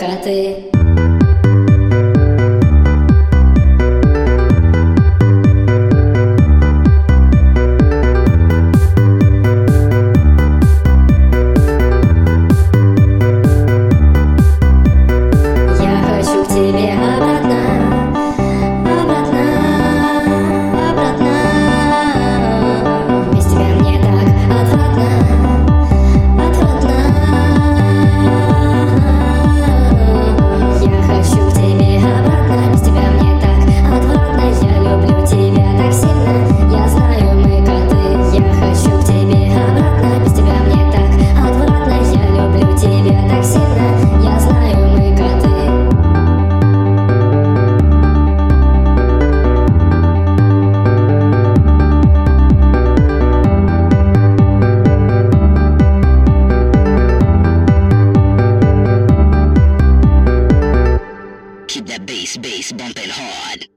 коты. Я хочу к тебе обратно, обратно, обратно. Без тебя мне так отвратно, отвратно. Я хочу к тебе обратно, без тебя мне так отвратно. Я люблю тебя так сильно, я знаю, мы коты. Я хочу к тебе обратно, без тебя мне так отвратно. Я люблю тебя так сильно, я знаю, мы коты. Keep that bass bumping hard.